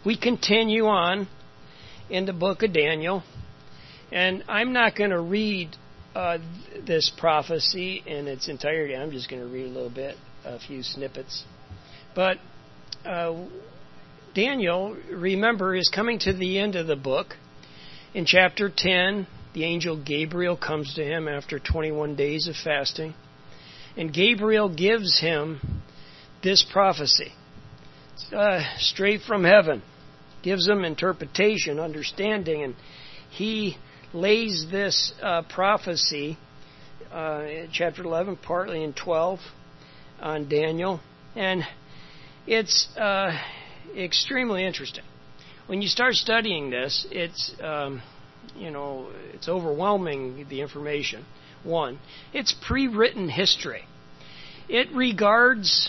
we continue on in the book of Daniel, and I'm not going to read this prophecy in its entirety. I'm just going to read a little bit, a few snippets. But Daniel, remember, is coming to the end of the book. In chapter 10, the angel Gabriel comes to him after 21 days of fasting, and Gabriel gives him this prophecy, straight from heaven. Gives him interpretation, understanding, and he lays this prophecy, chapter 11, partly in 12, on Daniel, and it's extremely interesting. When you start studying this, it's overwhelming, the information. One, it's pre-written history. It regards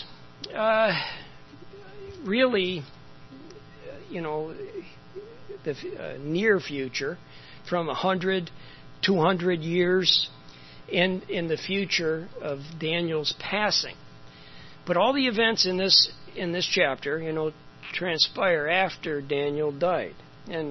really, the near future, from 100, 200 years in the future of Daniel's passing. But all the events in this chapter, transpire after Daniel died in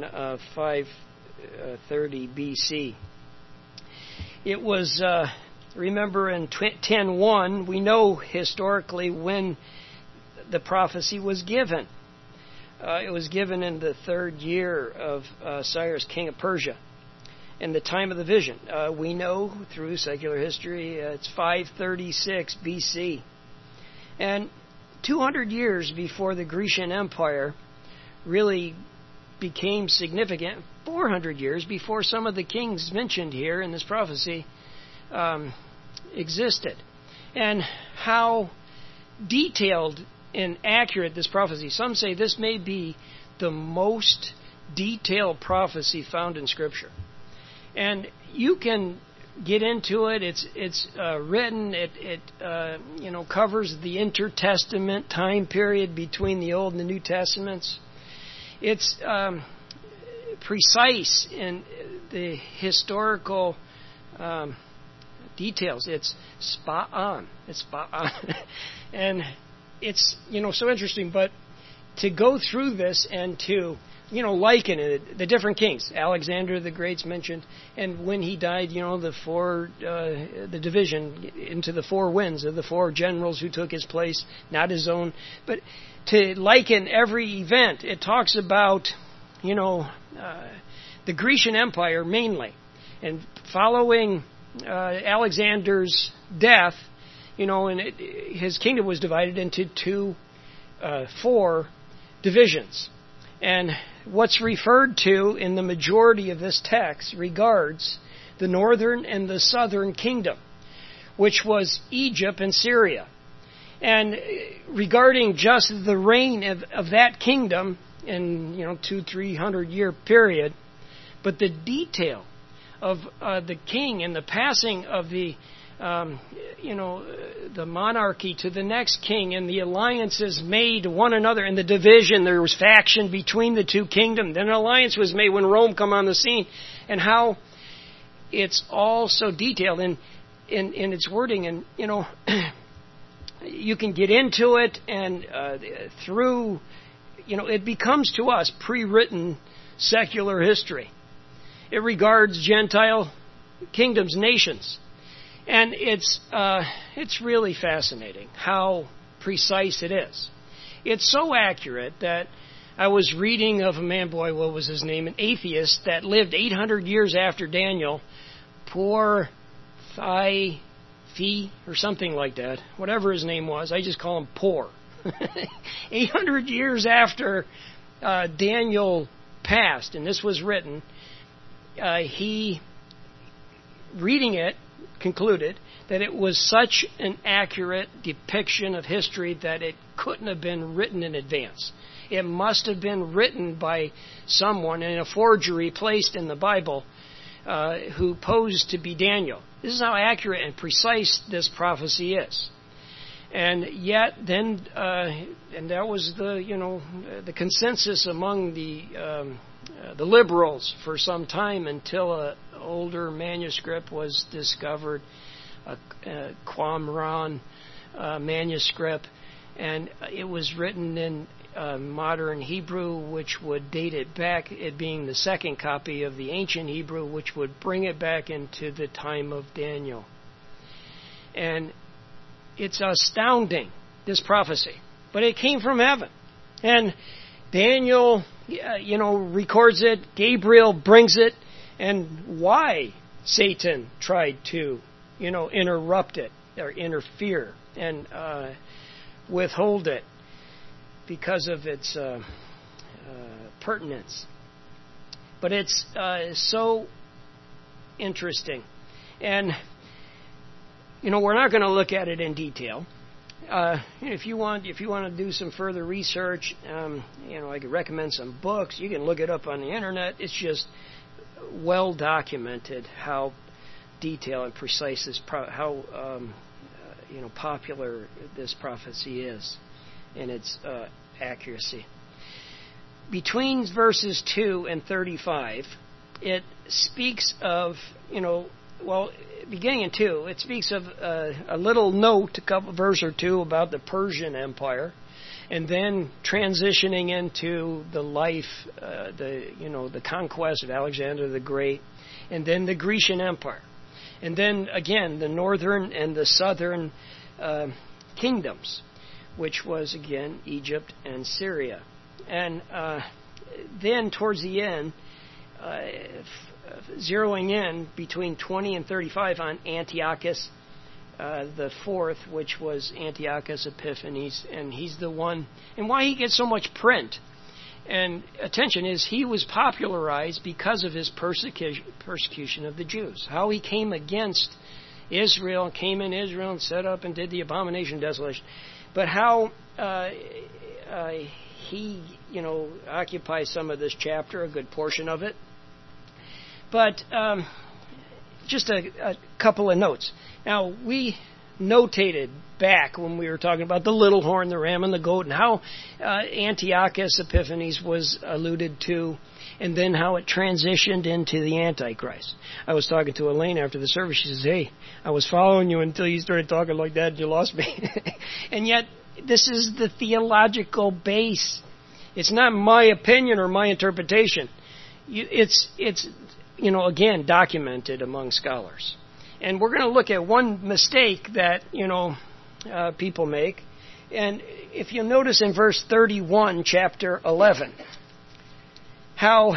530 BC. It was, remember, in 10:1, we know historically when the prophecy was given. It was given in the 3rd year of Cyrus, king of Persia, in the time of the vision. We know through secular history it's 536 BC. And 200 years before the Grecian Empire really became significant, 400 years before some of the kings mentioned here in this prophecy existed. And how detailed and accurate this prophecy. Some say this may be the most detailed prophecy found in Scripture. And you can get into it. It's written. It covers the intertestament time period between the Old and the New Testaments. It's precise in the historical details. It's spot on. And it's so interesting. But to go through this and to liken it, the different kings. Alexander the Great's mentioned, and when he died, the division into the 4 winds of the 4 generals who took his place, not his own. But to liken every event, it talks about, the Grecian Empire mainly, and following Alexander's death, his kingdom was divided into 4 divisions. And what's referred to in the majority of this text regards the northern and the southern kingdom, which was Egypt and Syria. And regarding just the reign of that kingdom in 200-300 year period, but the detail of the king and the passing of the monarchy to the next king, and the alliances made to one another, and the division, there was faction between the 2 kingdoms. Then an alliance was made when Rome come on the scene, and how it's all so detailed in its wording. And you can get into it, and through it becomes to us pre-written secular history. It regards Gentile kingdoms, nations. And it's really fascinating how precise it is. It's so accurate that I was reading of a man, what was his name? An atheist that lived 800 years after Daniel, Poor Thai Fee or something like that, whatever his name was. I just call him Poor. 800 years after Daniel passed, and this was written, he, reading it, concluded that it was such an accurate depiction of history that it couldn't have been written in advance. It must have been written by someone in a forgery placed in the Bible who posed to be Daniel. This is how accurate and precise this prophecy is. And yet, then, and that was the consensus among the liberals for some time, until an older manuscript was discovered, a Qumran manuscript, and it was written in modern Hebrew, which would date it back, it being the second copy of the ancient Hebrew, which would bring it back into the time of Daniel. And it's astounding, this prophecy. But it came from heaven. And Daniel, records it. Gabriel brings it. And why Satan tried to, interrupt it or interfere and withhold it because of its pertinence. But it's so interesting. And, we're not going to look at it in detail. If you want to do some further research, I could recommend some books. You can look it up on the internet. It's just well documented how detailed and precise how popular this prophecy is in its accuracy. Between verses 2 and 35, it speaks of, beginning in 2, it speaks of a little note, a couple verse or two about the Persian Empire, and then transitioning into the life, the conquest of Alexander the Great, and then the Grecian Empire, and then again the northern and the southern kingdoms, which was again Egypt and Syria, and then towards the end, zeroing in between 20 and 35 on Antiochus the fourth, which was Antiochus Epiphanes, and he's the one, and why he gets so much print and attention is he was popularized because of his persecution of the Jews. How he came against Israel, came in Israel and set up and did the abomination of desolation. But how he, occupies some of this chapter, a good portion of it. But just a couple of notes. Now, we notated back when we were talking about the little horn, the ram, and the goat, and how Antiochus Epiphanes was alluded to, and then how it transitioned into the Antichrist. I was talking to Elaine after the service. She says, "Hey, I was following you until you started talking like that and you lost me." And yet, this is the theological base. It's not my opinion or my interpretation. It's again, documented among scholars. And we're going to look at one mistake that, people make. And if you notice in verse 31, chapter 11, how,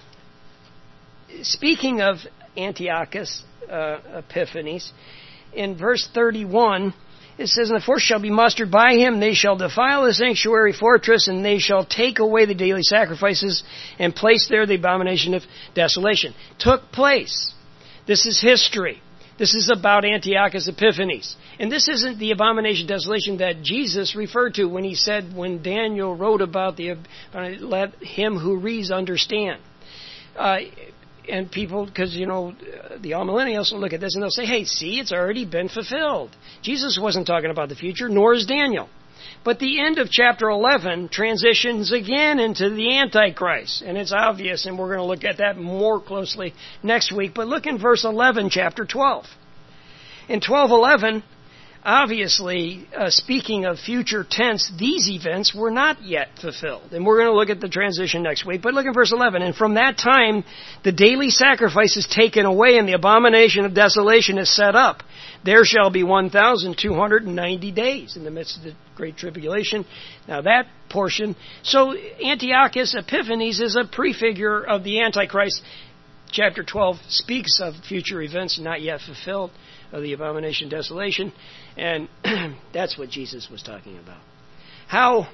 speaking of Antiochus Epiphanes, in verse 31, it says, "And the force shall be mustered by him. They shall defile the sanctuary fortress, and they shall take away the daily sacrifices and place there the abomination of desolation." Took place. This is history. This is about Antiochus Epiphanes. And this isn't the abomination of desolation that Jesus referred to when he said, when Daniel wrote about let him who reads understand. And people, because, the amillennials will look at this and they'll say, hey, see, it's already been fulfilled. Jesus wasn't talking about the future, nor is Daniel. But the end of chapter 11 transitions again into the Antichrist. And it's obvious, and we're going to look at that more closely next week. But look in verse 11, chapter 12. In 12:11, obviously, speaking of future tense, these events were not yet fulfilled. And we're going to look at the transition next week. But look at verse 11. "And from that time, the daily sacrifice is taken away, and the abomination of desolation is set up. There shall be 1,290 days in the midst of the great tribulation." Now that portion. So Antiochus Epiphanes is a prefigure of the Antichrist. Chapter 12 speaks of future events not yet fulfilled, of the abomination of desolation. And that's what Jesus was talking about. How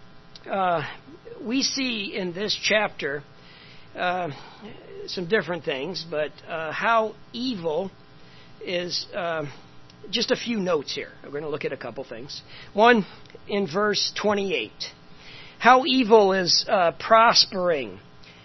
we see in this chapter some different things, but how evil is, just a few notes here. We're going to look at a couple things. One, in verse 28. How evil is prospering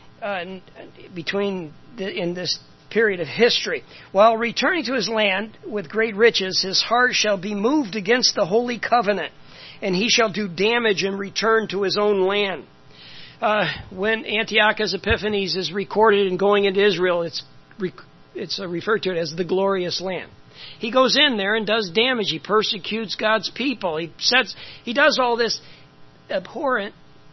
in this period of history. "While returning to his land with great riches, his heart shall be moved against the holy covenant, and he shall do damage and return to his own land." When Antiochus Epiphanes is recorded in going into Israel, it's referred to it as the glorious land. He goes in there and does damage. He persecutes God's people. He does all this abhorrent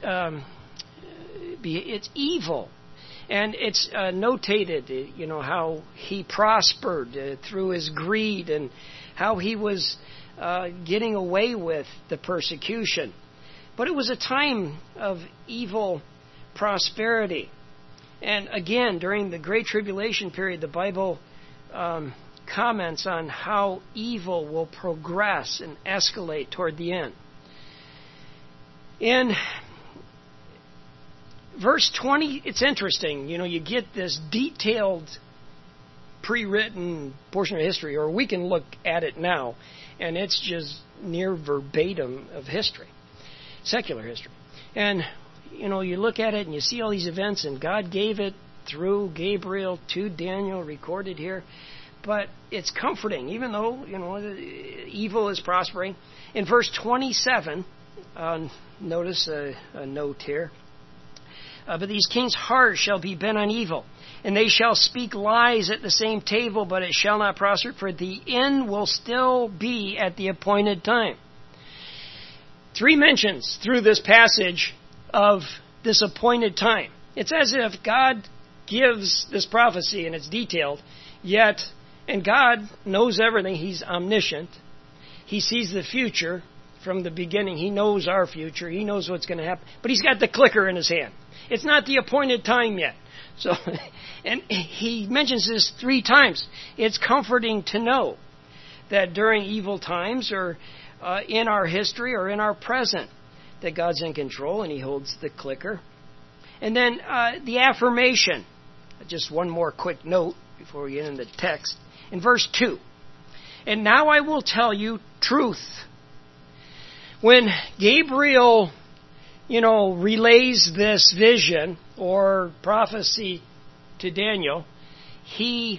it's evil. And it's notated, how he prospered through his greed and how he was getting away with the persecution. But it was a time of evil prosperity. And again, during the Great Tribulation period, the Bible comments on how evil will progress and escalate toward the end. In verse 20, it's interesting. You get this detailed, pre-written portion of history, or we can look at it now, and it's just near verbatim of history, secular history. And, you look at it and you see all these events, and God gave it through Gabriel to Daniel, recorded here. But it's comforting, even though, evil is prospering. In verse 27, notice a note here. But these kings' hearts shall be bent on evil, and they shall speak lies at the same table, but it shall not prosper, for the end will still be at the appointed time. 3 mentions through this passage of this appointed time. It's as if God gives this prophecy, and it's detailed, and God knows everything. He's omniscient. He sees the future from the beginning. He knows our future. He knows what's going to happen. But He's got the clicker in His hand. It's not the appointed time yet. So, and He mentions this 3 times. It's comforting to know that during evil times, or in our history, or in our present, that God's in control and He holds the clicker. And then the affirmation. Just one more quick note before we get into the text. In verse 2, and now I will tell you truth. When Gabriel, relays this vision or prophecy to Daniel, he,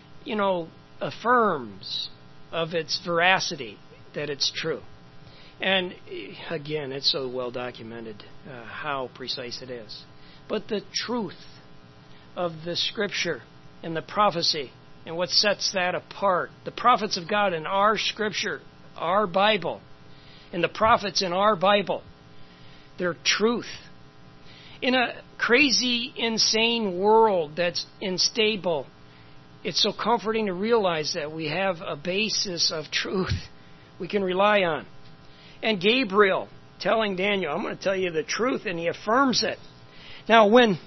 affirms of its veracity, that it's true. And again, it's so well documented how precise it is. But the truth of the Scripture and the prophecy, and what sets that apart, the prophets of God in our Scripture, our Bible, and the prophets in our Bible, their truth. In a crazy, insane world that's unstable, it's so comforting to realize that we have a basis of truth we can rely on. And Gabriel telling Daniel, I'm going to tell you the truth, and he affirms it. Now, when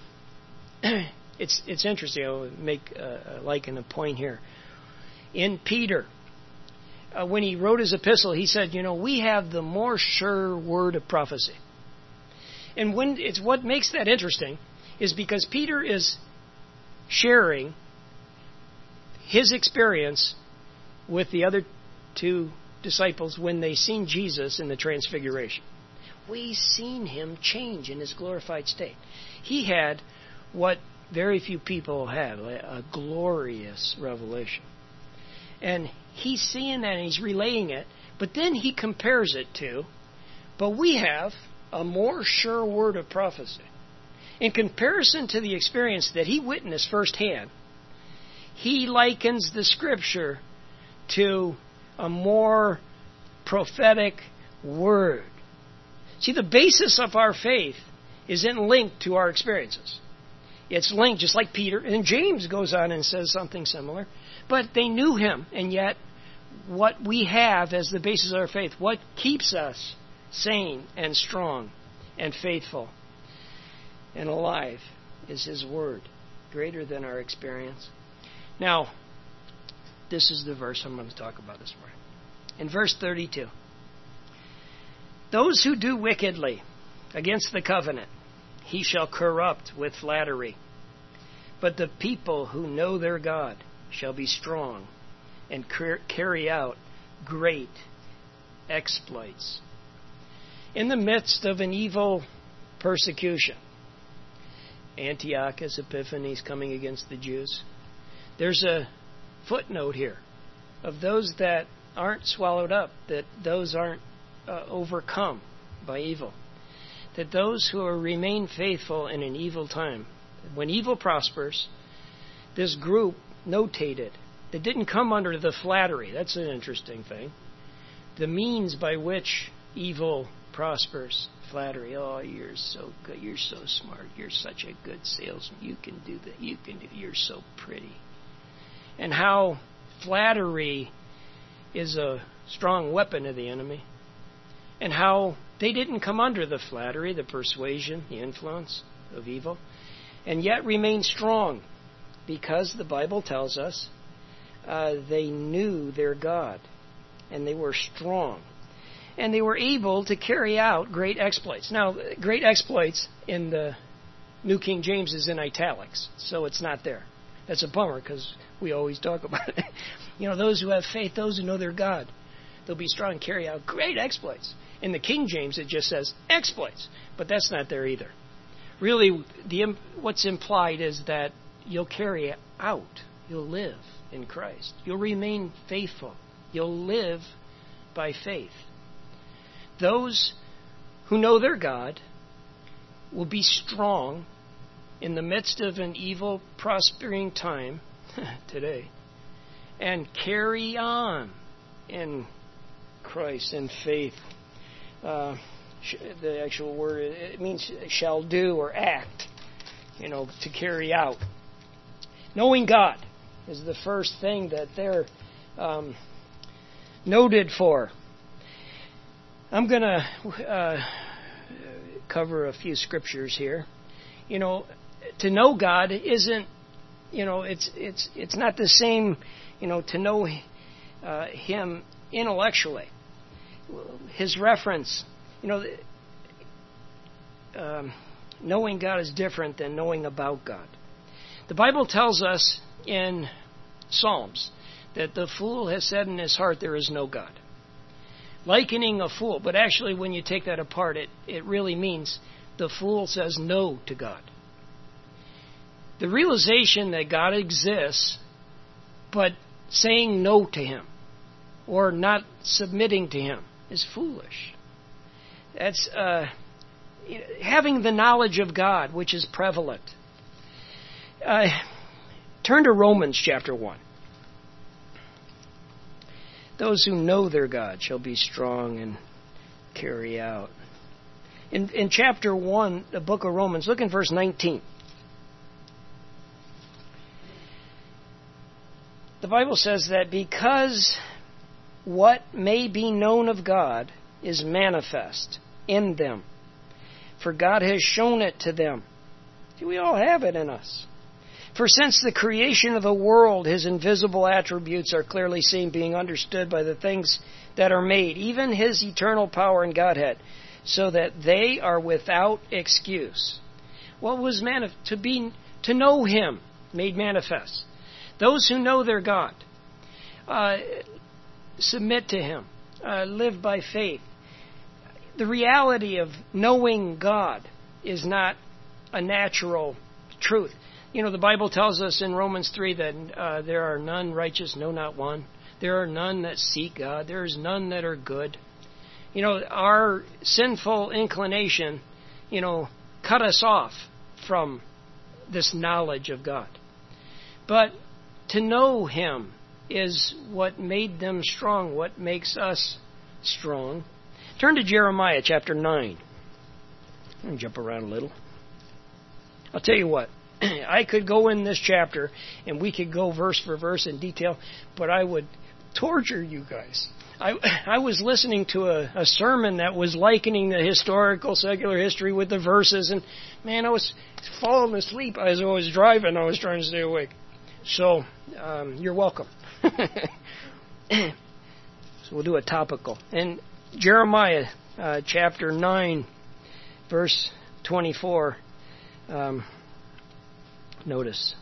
it's interesting, I'll make liken a point here. In Peter, when he wrote his epistle, he said, we have the more sure word of prophecy. And what makes that interesting is because Peter is sharing his experience with the other 2 disciples when they seen Jesus in the Transfiguration. We seen Him change in His glorified state. He had what very few people have, a glorious revelation. And he's seeing that and he's relaying it, but then he compares it to, but we have a more sure word of prophecy. In comparison to the experience that he witnessed firsthand, he likens the Scripture to a more prophetic word. See, the basis of our faith isn't linked to our experiences. It's linked, just like Peter, and James goes on and says something similar. But they knew Him, and yet what we have as the basis of our faith, what keeps us sane and strong and faithful and alive, is His Word, greater than our experience. Now, this is the verse I'm going to talk about this morning. In verse 32, those who do wickedly against the covenant, He shall corrupt with flattery. But the people who know their God shall be strong and carry out great exploits. In the midst of an evil persecution, Antiochus Epiphanes coming against the Jews, there's a footnote here of those that aren't swallowed up, that those aren't overcome by evil. That those who remain faithful in an evil time, when evil prospers, this group notated that didn't come under the flattery. That's an interesting thing. The means by which evil prospers flattery. Oh, you're so good. You're so smart. You're such a good salesman. You can do that. You're so pretty. And how flattery is a strong weapon of the enemy. And how they didn't come under the flattery, the persuasion, the influence of evil, and yet remain strong, because the Bible tells us they knew their God, and they were strong, and they were able to carry out great exploits. Now, great exploits in the New King James is in italics, so it's not there. That's a bummer, because we always talk about it. Those who have faith, those who know their God, they'll be strong and carry out great exploits. In the King James, it just says exploits, but that's not there either. Really, what's implied is that you'll carry out, you'll live in Christ. You'll remain faithful. You'll live by faith. Those who know their God will be strong in the midst of an evil, prospering time today, and carry on in Christ and faith. The actual word, it means shall do or act, to carry out. Knowing God is the first thing that they're noted for. I'm going to cover a few scriptures here. To know God isn't, it's not the same, to know Him intellectually. His reference, knowing God is different than knowing about God. The Bible tells us in Psalms that the fool has said in his heart, there is no God. Likening a fool, but actually when you take that apart, it really means the fool says no to God. The realization that God exists, but saying no to Him, or not submitting to Him, is foolish. That's having the knowledge of God, which is prevalent. Turn to Romans chapter 1. Those who know their God shall be strong and carry out. In chapter 1, the book of Romans, look in verse 19. The Bible says that because what may be known of God is manifest in them, for God has shown it to them. See, we all have it in us. For since the creation of the world, His invisible attributes are clearly seen, being understood by the things that are made, even His eternal power and Godhead, so that they are without excuse. What was to know Him made manifest? Those who know their God, submit to Him, live by faith. The reality of knowing God is not a natural truth. The Bible tells us in Romans 3 that there are none righteous, no, not one. There are none that seek God. There is none that are good. Our sinful inclination, cut us off from this knowledge of God. But to know Him is what made them strong, what makes us strong. Turn to Jeremiah chapter 9. I'm going to jump around a little. I'll tell you what. I could go in this chapter and we could go verse for verse in detail, but I would torture you guys. I was listening to a sermon that was likening the historical secular history with the verses, and man, I was falling asleep as I was driving. I was trying to stay awake. So, you're welcome. So we'll do a topical. In Jeremiah chapter 9, verse 24, notice.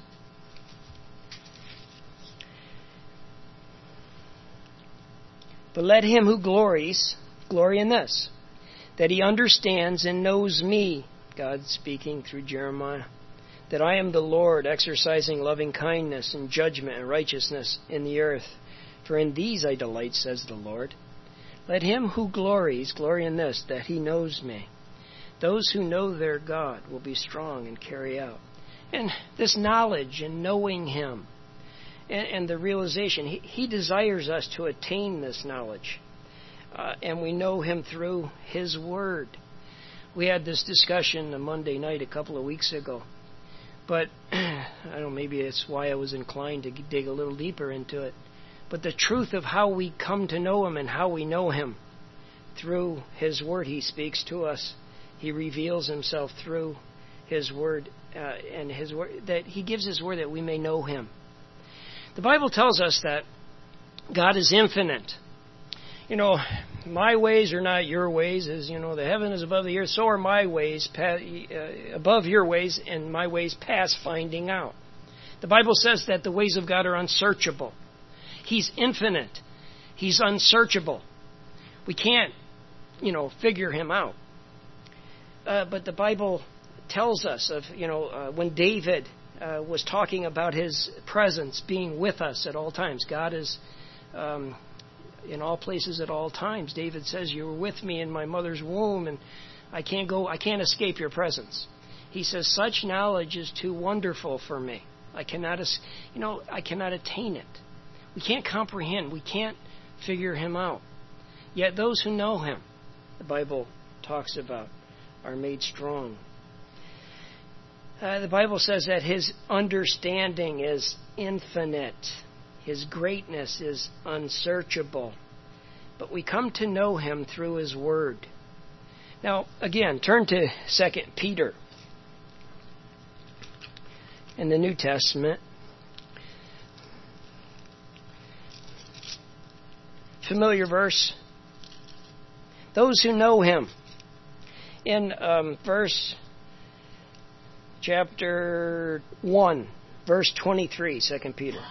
But let him who glories, glory in this, that he understands and knows me, God speaking through Jeremiah, that I am the Lord, exercising loving kindness and judgment and righteousness in the earth. For in these I delight, says the Lord. Let him who glories, glory in this, that he knows me. Those who know their God will be strong and carry out. And this knowledge and knowing Him and the realization, He desires us to attain this knowledge. And we know Him through His Word. We had this discussion a Monday night a couple of weeks ago. But, I don't know, maybe it's why I was inclined to dig a little deeper into it. But the truth of how we come to know Him and how we know Him through His Word. He speaks to us. He reveals Himself through His Word, and His Word, that He gives His Word that we may know Him. The Bible tells us that God is infinite. You know, my ways are not your ways. As you know, the heaven is above the earth, so are my ways above your ways, and my ways past finding out. The Bible says that the ways of God are unsearchable. He's infinite. He's unsearchable. We can't, figure Him out. But the Bible tells us of, when David was talking about His presence being with us at all times. God is in all places at all times. David says, "You were with me in my mother's womb, and I can't escape your presence." He says, "Such knowledge is too wonderful for me. I cannot attain it." We can't comprehend. We can't figure Him out. Yet those who know Him, the Bible talks about, are made strong. The Bible says that His understanding is infinite. His greatness is unsearchable. But we come to know Him through His Word. Now, again, turn to 2 Peter in the New Testament. Familiar verse. Those who know Him. In chapter 1, verse 23, 2 Peter.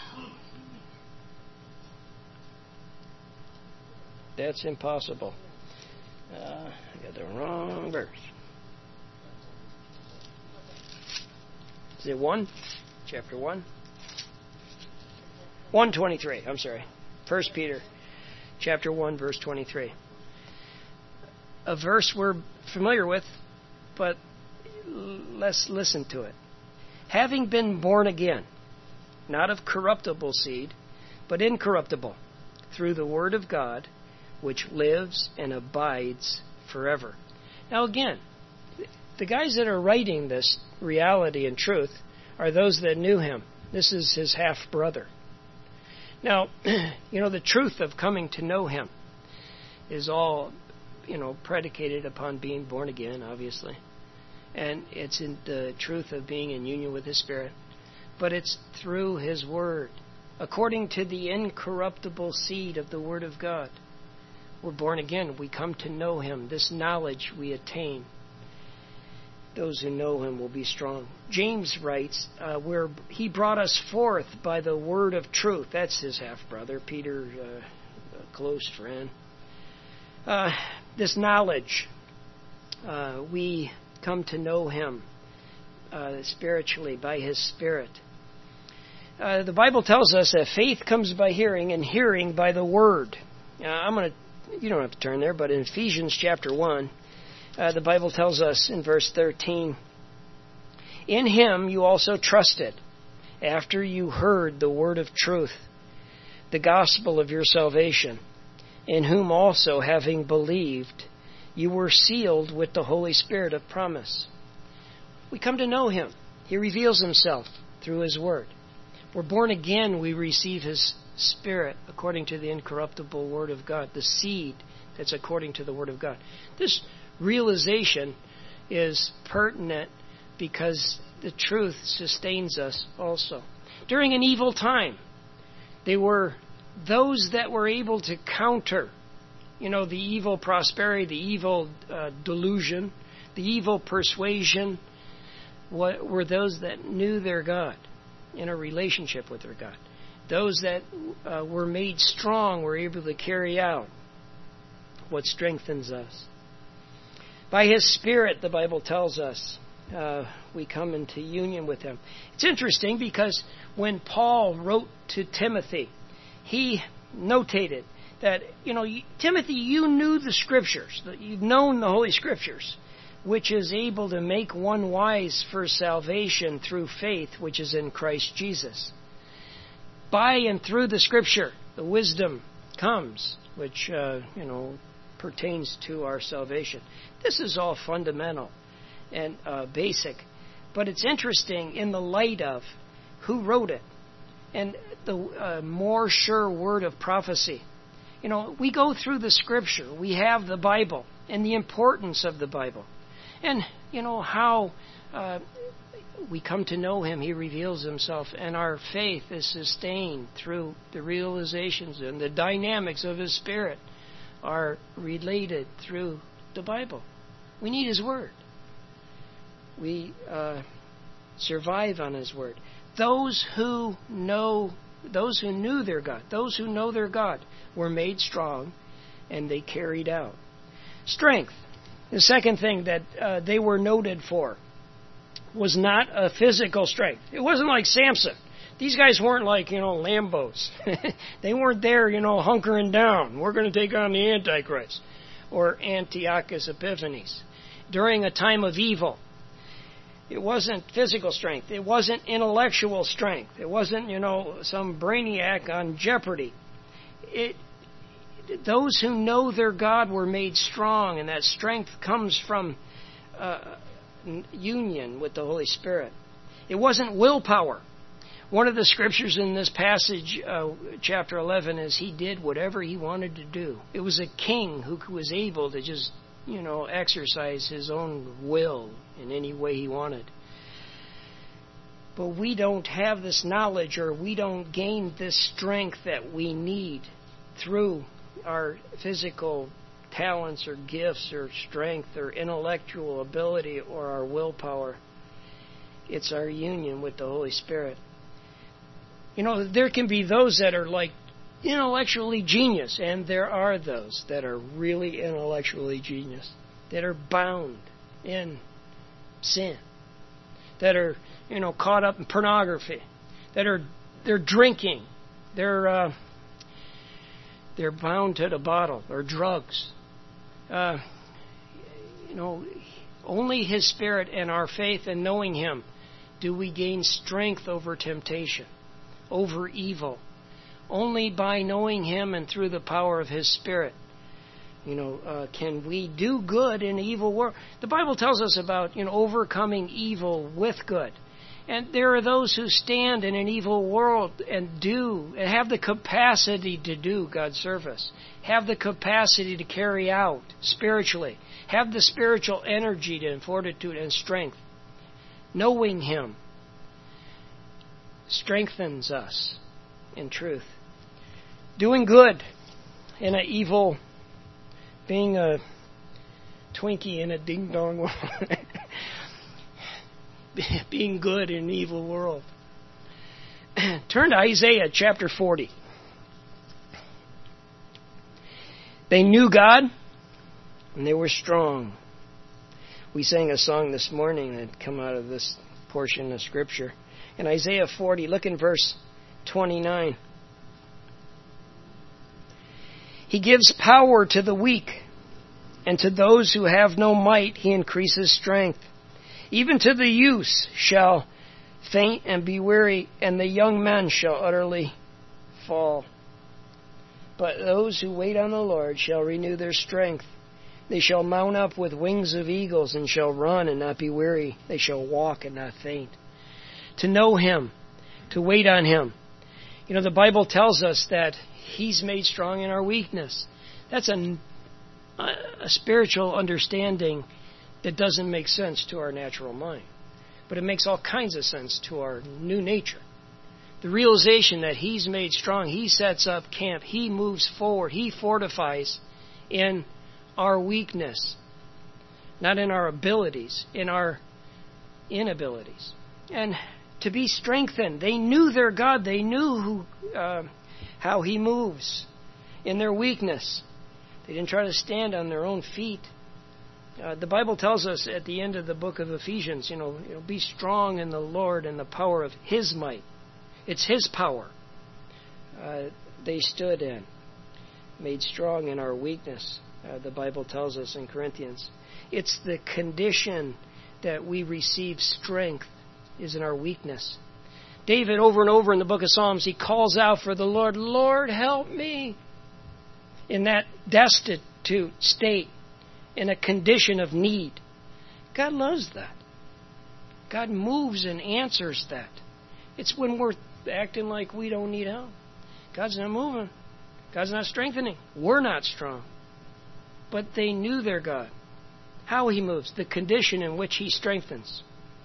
That's impossible. I got the wrong verse. Is it 1? Chapter 1? 1:23. I'm sorry. 1 Peter, chapter 1, verse 23. A verse we're familiar with, but let's listen to it. Having been born again, not of corruptible seed, but incorruptible, through the Word of God, which lives and abides forever. Now again, the guys that are writing this reality and truth are those that knew Him. This is His half-brother. Now, the truth of coming to know Him is all, predicated upon being born again, obviously. And it's in the truth of being in union with His Spirit. But it's through His Word, according to the incorruptible seed of the Word of God. We're born again. We come to know Him. This knowledge we attain. Those who know Him will be strong. James writes, where he brought us forth by the word of truth. That's his half-brother, Peter, a close friend. This knowledge, we come to know Him spiritually by His Spirit. The Bible tells us that faith comes by hearing, and hearing by the Word. You don't have to turn there, but in Ephesians chapter 1, the Bible tells us in verse 13, "In Him you also trusted, after you heard the word of truth, the gospel of your salvation, in whom also, having believed, you were sealed with the Holy Spirit of promise." We come to know Him. He reveals Himself through His Word. We're born again. We receive His Spirit according to the incorruptible Word of God, the seed that's according to the Word of God. This realization is pertinent because the truth sustains us also. During an evil time, they were those that were able to counter, the evil prosperity, the evil delusion, the evil persuasion, were those that knew their God, in a relationship with their God. Those that were made strong were able to carry out what strengthens us. By His Spirit, the Bible tells us, we come into union with Him. It's interesting because when Paul wrote to Timothy, he notated that, Timothy, you knew the Scriptures, that you've known the Holy Scriptures, which is able to make one wise for salvation through faith, which is in Christ Jesus. By and through the Scripture, the wisdom comes, which, pertains to our salvation. This is all fundamental and basic, but it's interesting in the light of who wrote it and the more sure word of prophecy. You know, we go through the Scripture. We have the Bible and the importance of the Bible. And, you know, how we come to know Him. He reveals Himself. And our faith is sustained through the realizations and the dynamics of His Spirit are related through the Bible. We need His Word. We survive on His Word. Those who knew their God, those who know their God, were made strong, and they carried out. Strength. The second thing that they were noted for was not a physical strength. It wasn't like Samson. These guys weren't like, Lambos. They weren't there, hunkering down. We're going to take on the Antichrist or Antiochus Epiphanes. During a time of evil, it wasn't physical strength. It wasn't intellectual strength. It wasn't, some brainiac on Jeopardy. Those who know their God were made strong, and that strength comes from union with the Holy Spirit. It wasn't willpower. One of the scriptures in this passage, chapter 11, is he did whatever he wanted to do. It was a king who was able to just, exercise his own will in any way he wanted. But we don't have this knowledge, or we don't gain this strength that we need through our physical talents or gifts or strength or intellectual ability or our willpower. It's our union with the Holy Spirit. There can be those that are like intellectually genius, and there are those that are really intellectually genius, that are bound in sin, that are, caught up in pornography, they're drinking, they're bound to the bottle or drugs. Only His Spirit and our faith and knowing Him do we gain strength over temptation, over evil. Only by knowing Him and through the power of His Spirit, can we do good in an evil world. The Bible tells us about, overcoming evil with good. And there are those who stand in an evil world and have the capacity to do God's service, have the capacity to carry out spiritually, have the spiritual energy and fortitude and strength. Knowing Him strengthens us in truth. Doing good in an evil, being a Twinkie in a ding-dong world. Being good in an evil world. Turn to Isaiah chapter 40. They knew God, and they were strong. We sang a song this morning that come out of this portion of Scripture. In Isaiah 40, look in verse 29. He gives power to the weak, and to those who have no might He increases strength. Even to the youth shall faint and be weary, and the young men shall utterly fall. But those who wait on the Lord shall renew their strength. They shall mount up with wings of eagles, and shall run and not be weary. They shall walk and not faint. To know Him, to wait on Him. The Bible tells us that He's made strong in our weakness. That's a spiritual understanding that doesn't make sense to our natural mind. But it makes all kinds of sense to our new nature. The realization that He's made strong, He sets up camp, He moves forward, He fortifies in our weakness, not in our abilities, in our inabilities. And to be strengthened, they knew their God, they knew how He moves in their weakness. They didn't try to stand on their own feet. The Bible tells us at the end of the book of Ephesians, be strong in the Lord and the power of His might. It's His power they stood in, made strong in our weakness. The Bible tells us in Corinthians. It's the condition that we receive strength is in our weakness. David, over and over in the book of Psalms, he calls out for the Lord, Lord, help me. in that destitute state, in a condition of need. God loves that. God moves and answers that. It's when we're acting like we don't need help. God's not moving. God's not strengthening. We're not strong. But they knew their God. How He moves, the condition in which He strengthens.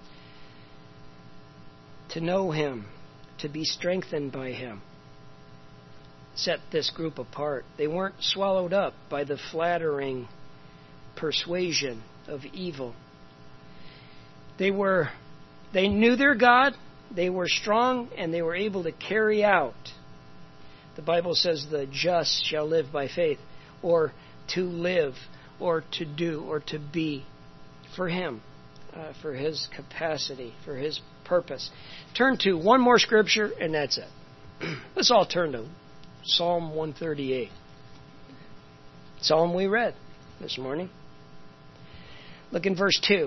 To know Him, to be strengthened by Him, set this group apart. They weren't swallowed up by the flattering persuasion of evil. They knew their God, they were strong, and they were able to carry out. The Bible says the just shall live by faith, or to live, or to do, or to be for Him, for His capacity, for His purpose. Turn to one more scripture, and that's it. Let's all turn to Psalm 138. Psalm we read this morning. Look in verse 2.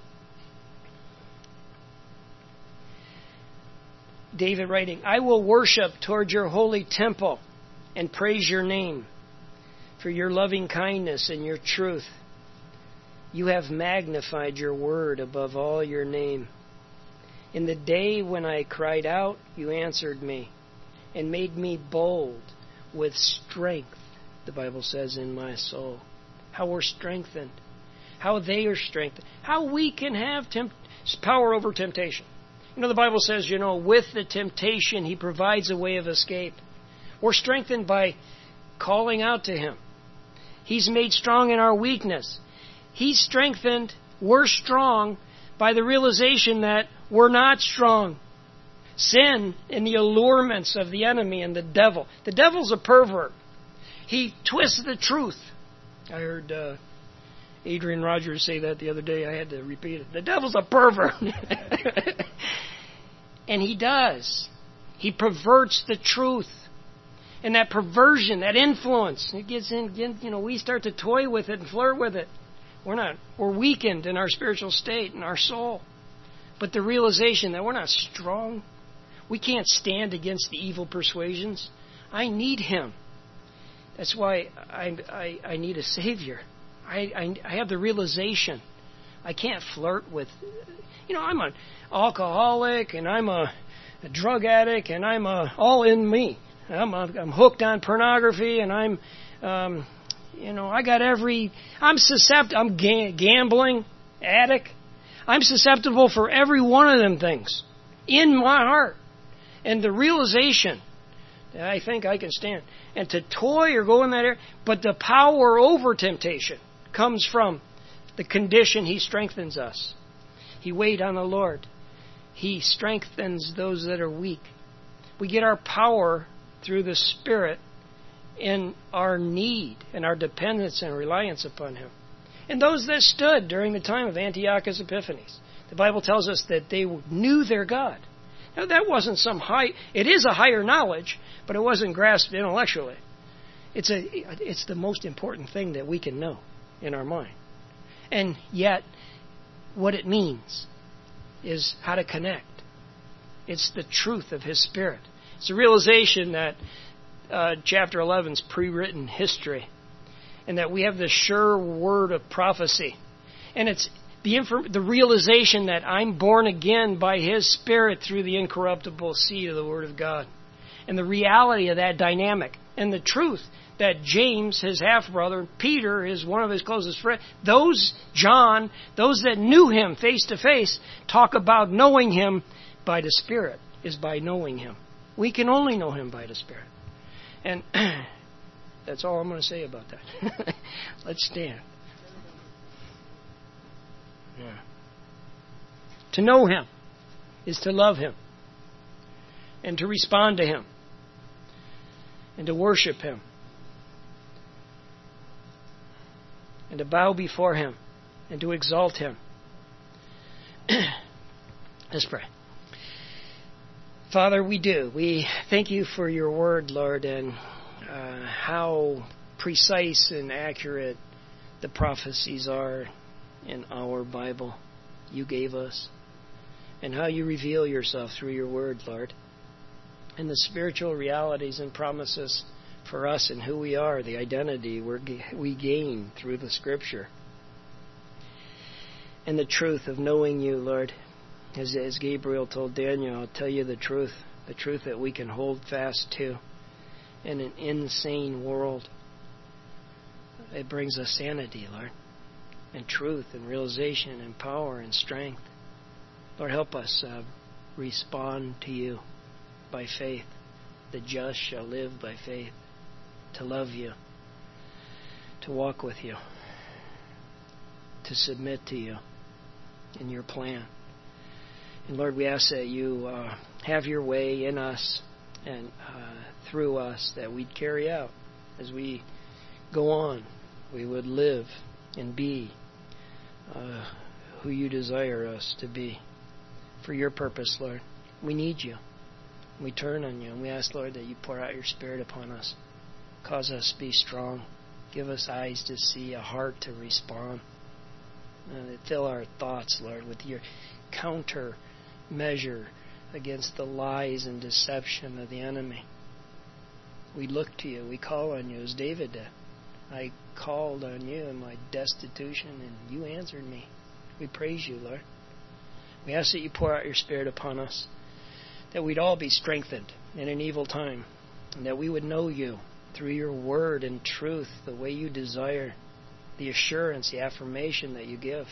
David writing, I will worship toward your holy temple and praise your name for your loving kindness and your truth. You have magnified your word above all your name. In the day when I cried out, you answered me and made me bold with strength, the Bible says, in my soul. How we're strengthened. How they are strengthened. How we can have power over temptation. You know, the Bible says, with the temptation, He provides a way of escape. We're strengthened by calling out to Him. He's made strong in our weakness. He's strengthened, we're strong, by the realization that we're not strong. Sin and the allurements of the enemy and the devil. The devil's a pervert. He twists the truth. I heard Adrian Rogers say that the other day. I had to repeat it. The devil's a pervert. And he does. He perverts the truth. And that perversion, that influence, it gets in, we start to toy with it and flirt with it. We're weakened in our spiritual state, in our soul. But the realization that we're not strong, we can't stand against the evil persuasions. I need Him. That's why I need a Savior. I have the realization. I can't flirt with, I'm an alcoholic and I'm a drug addict and I'm all in me. I'm hooked on pornography and I'm susceptible. I'm gambling addict. I'm susceptible for every one of them things in my heart. And the realization that I think I can stand. And to toy or go in that area. But the power over temptation comes from the condition He strengthens us. He wait on the Lord. He strengthens those that are weak. We get our power through the Spirit in our need and our dependence and reliance upon Him. And those that stood during the time of Antiochus Epiphanes, the Bible tells us that they knew their God. Now that wasn't it is a higher knowledge, but it wasn't grasped intellectually. It's the most important thing that we can know in our mind. And yet, what it means is how to connect. It's the truth of His Spirit. It's a realization that chapter 11 is pre-written history, and that we have the sure word of prophecy. And it's the realization that I'm born again by His Spirit through the incorruptible seed of the Word of God. And the reality of that dynamic. And the truth that James, his half-brother, Peter, is one of his closest friends, John, those that knew Him face to face, talk about knowing Him by the Spirit, is by knowing Him. We can only know Him by the Spirit. And that's all I'm going to say about that. Let's stand. Yeah. To know Him is to love Him and to respond to Him and to worship Him and to bow before Him and to exalt Him. Let's pray. Father, we thank You for Your word, Lord, and how precise and accurate the prophecies are in our Bible You gave us, and how You reveal Yourself through Your word, Lord, and the spiritual realities and promises for us and who we are, the identity we gain through the Scripture. And the truth of knowing you, Lord. As Gabriel told Daniel, I'll tell you the truth that we can hold fast to in an insane world. It brings us sanity, Lord, and truth and realization and power and strength. Lord, help us respond to you by faith. The just shall live by faith. To love you, to walk with you, to submit to you in your plan. And Lord, we ask that you have your way in us and through us, that we'd carry out as we go on. We would live and be who you desire us to be for your purpose, Lord. We need you. We turn on you, and we ask, Lord, that you pour out your Spirit upon us. Cause us to be strong. Give us eyes to see, a heart to respond. Fill our thoughts, Lord, with your counter measure against the lies and deception of the enemy. We look to you. We call on you as David did. I called on you in my destitution, and you answered me. We praise you, Lord. We ask that you pour out your Spirit upon us, that we'd all be strengthened in an evil time, and that we would know you through your word and truth, the way you desire, the assurance, the affirmation that you give.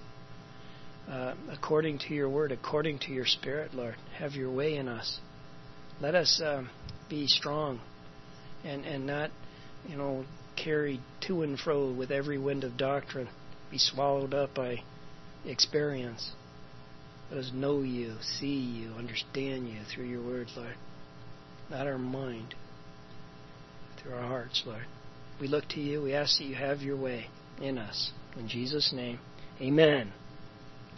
According to your word, according to your Spirit, Lord, have your way in us. Let us be strong and not, carried to and fro with every wind of doctrine, be swallowed up by experience. Let us know you, see you, understand you through your word, Lord. Not our mind, through our hearts, Lord. We look to you. We ask that you have your way in us. In Jesus' name, amen.